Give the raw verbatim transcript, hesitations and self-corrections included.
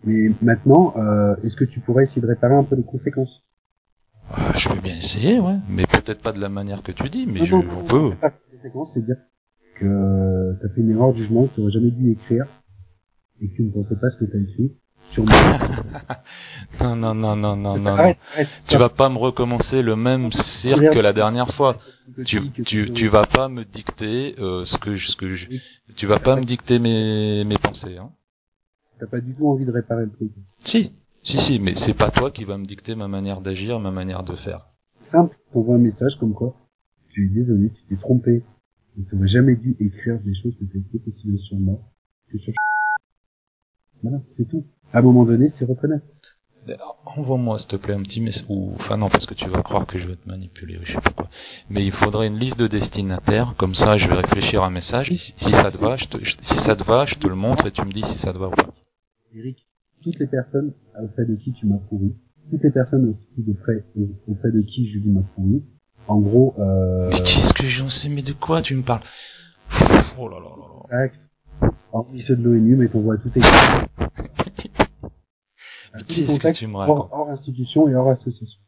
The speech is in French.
Mais maintenant, euh, est-ce que tu pourrais essayer de réparer un peu les conséquences? Ah, je peux bien essayer, ouais. Mais peut-être pas de la manière que tu dis, mais non, je, non, on non, peut. non, réparer les conséquences, c'est dire que euh, t'as fait une erreur de jugement, que tu aurais jamais dû écrire, et que tu ne pensais pas ce que t'as écrit sur moi. non, non, non, non, non, Ça, non, arrête, non. arrête, Tu vas pas me recommencer le même cirque que la dernière fois. Tu, tu, tu vas pas me dicter euh, ce que, je- ce que je, tu vas pas me dicter mes, mes pensées, hein. T'as pas du tout envie de réparer le truc. Si, si, si, mais c'est pas toi qui va me dicter ma manière d'agir, ma manière de faire. C'est simple, t'envoies un message comme quoi, tu es désolé, tu t'es trompé. Tu n'aurais jamais dû écrire des choses que tu as écrites aussi bien sur moi que sur voilà, c'est tout. À un moment donné, c'est reconnaître. Envoie-moi, s'il te plaît, un petit message, ou, enfin non, parce que tu vas croire que je vais te manipuler, ou je sais pas quoi. Mais il faudrait une liste de destinataires, comme ça, je vais réfléchir à un message, et si, si ça te va, je te, je, si ça te va, je te le montre et tu me dis si ça te va ou pas. Eric, toutes les personnes auprès de qui tu m'as pourri, toutes les personnes auprès, auprès de qui Julie m'a pourri, en gros, euh... Mais qu'est-ce que j'en sais, mais de quoi tu me parles? Oh là là là là. Tac, hormis ceux de l'ONU, mais t'envoies tout écrit. Mais qu'est-ce que tu me racontes? Hors, hors institution et hors association.